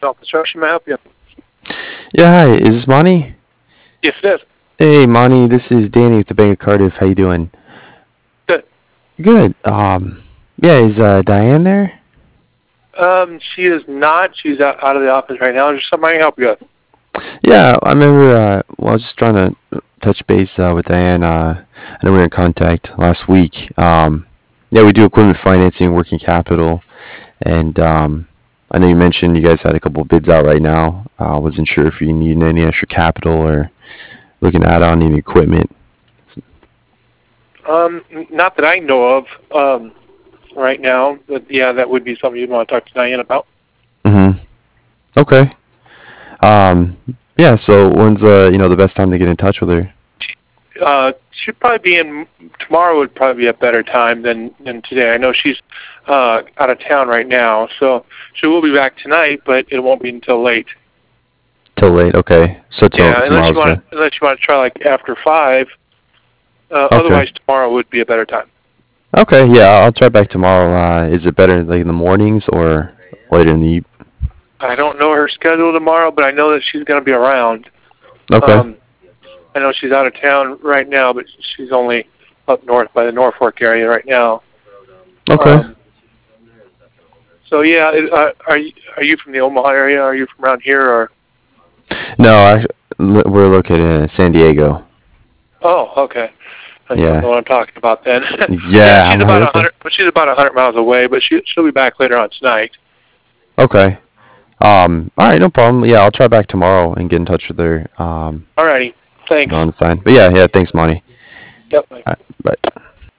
Construction. May I help you? Yeah, hi. Is this Monty? Yes, it is. Hey, Monty. This is Danny with the Bank of Cardiff. How you doing? Good. Good. Yeah. Is Diane there? She is not. She's out of the office right now. Is there something I can help you with? Yeah, I remember. Well, I was just trying to touch base with Diane. I know we were in contact last week. Yeah, we do equipment financing, working capital, and I know you mentioned you guys had a couple of bids out right now. I wasn't sure if you need any extra capital or looking to add on any equipment. Not that I know of right now, but yeah, that would be something you'd want to talk to Diane about. Mm-hmm. Okay. Um, yeah. So when's the best time to get in touch with her? She'd probably be in tomorrow. Would probably be a better time than today. I know she's out of town right now, so she will be back tonight, but it won't be until late. Till late. Okay. So Yeah, tomorrow's good. unless you want to try like after 5. Okay. Otherwise, tomorrow would be a better time. Okay. Yeah, I'll try back tomorrow. Is it better like in the mornings or later in the? I don't know her schedule tomorrow, but I know that she's going to be around. Okay. I know she's out of town right now, but she's only up north by the Norfolk area right now. Okay. So yeah, are you from the Omaha area? Are you from around here? Or No, we're located in San Diego. oh, okay. You don't know Yeah. what I'm talking about then. Yeah, Yeah, she's I'm about okay. 100. She's about 100 miles away, but she'll be back later on tonight. Okay. All right, no problem. Yeah, I'll try back tomorrow and get in touch with her. Alrighty, thanks. On the sign. But yeah, thanks, Monty. Yep. All right.